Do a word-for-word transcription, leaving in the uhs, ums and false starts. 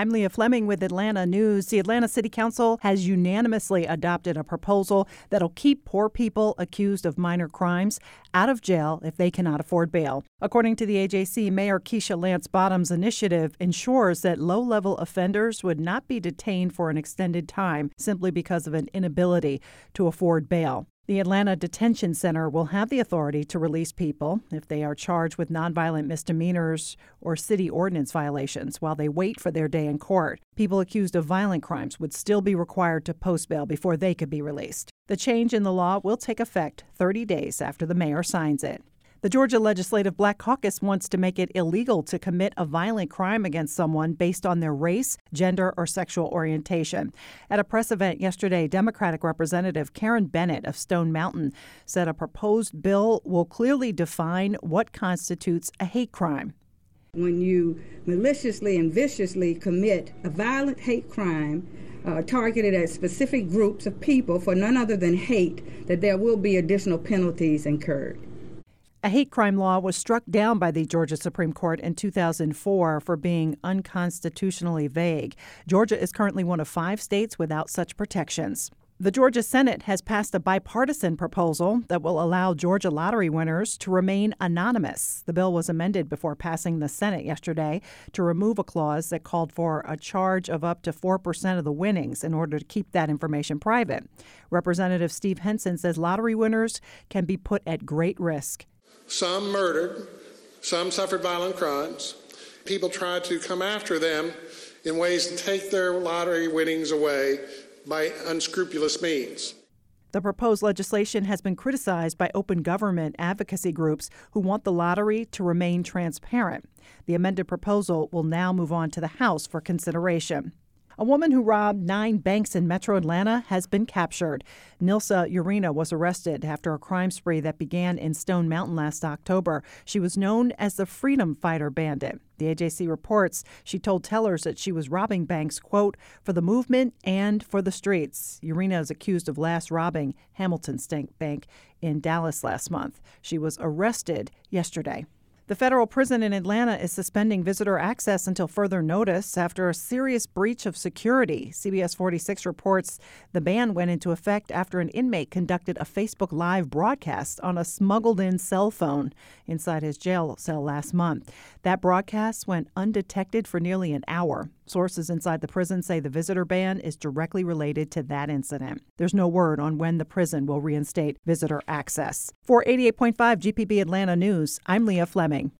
I'm Leah Fleming with Atlanta News. The Atlanta City Council has unanimously adopted a proposal that'll keep poor people accused of minor crimes out of jail if they cannot afford bail. According to the A J C, Mayor Keisha Lance Bottoms' initiative ensures that low-level offenders would not be detained for an extended time simply because of an inability to afford bail. The Atlanta Detention Center will have the authority to release people if they are charged with nonviolent misdemeanors or city ordinance violations while they wait for their day in court. People accused of violent crimes would still be required to post bail before they could be released. The change in the law will take effect thirty days after the mayor signs it. The Georgia Legislative Black Caucus wants to make it illegal to commit a violent crime against someone based on their race, gender, or sexual orientation. At a press event yesterday, Democratic Representative Karen Bennett of Stone Mountain said a proposed bill will clearly define what constitutes a hate crime. When you maliciously and viciously commit a violent hate crime uh, targeted at specific groups of people for none other than hate, that there will be additional penalties incurred. A hate crime law was struck down by the Georgia Supreme Court in two thousand four for being unconstitutionally vague. Georgia is currently one of five states without such protections. The Georgia Senate has passed a bipartisan proposal that will allow Georgia lottery winners to remain anonymous. The bill was amended before passing the Senate yesterday to remove a clause that called for a charge of up to four percent of the winnings in order to keep that information private. Representative Steve Henson says lottery winners can be put at great risk. Some murdered, some suffered violent crimes. People tried to come after them in ways to take their lottery winnings away by unscrupulous means. The proposed legislation has been criticized by open government advocacy groups who want the lottery to remain transparent. The amended proposal will now move on to the House for consideration. A woman who robbed nine banks in metro Atlanta has been captured. Nilsa Urena was arrested after a crime spree that began in Stone Mountain last October. She was known as the Freedom Fighter Bandit. The A J C reports she told tellers that she was robbing banks, quote, for the movement and for the streets. Urena is accused of last robbing Hamilton State Bank in Dallas last month. She was arrested yesterday. The federal prison in Atlanta is suspending visitor access until further notice after a serious breach of security. C B S forty-six reports the ban went into effect after an inmate conducted a Facebook Live broadcast on a smuggled-in cell phone inside his jail cell last month. That broadcast went undetected for nearly an hour. Sources inside the prison say the visitor ban is directly related to that incident. There's no word on when the prison will reinstate visitor access. For eighty-eight point five G P B Atlanta News, I'm Leah Fleming.